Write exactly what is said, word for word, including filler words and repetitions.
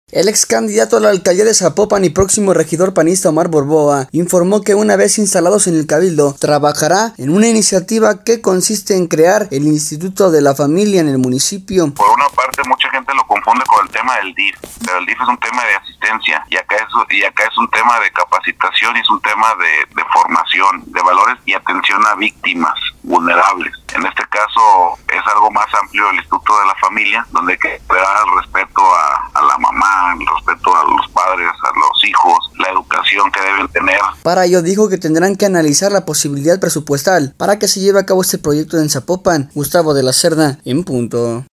El ex candidato a la alcaldía de Zapopan y próximo regidor panista Omar Borboa informó que una vez instalados en el Cabildo, trabajará en una iniciativa que consiste en crear el Instituto de la Familia en el municipio. Por una parte, mucha gente lo confunde con el tema del D I F, pero el D I F es un tema de asistencia y acá es, y acá es un tema de capacitación y es un tema de, de formación, de valores y atención a víctimas vulnerables. En este caso es algo más amplio el Instituto de la Familia, donde hay que dar el respeto a, a la mamá, el respeto a los padres, a los hijos, la educación que deben tener. Para ello dijo que tendrán que analizar la posibilidad presupuestal para que se lleve a cabo este proyecto en Zapopan. Gustavo de la Cerda, en punto.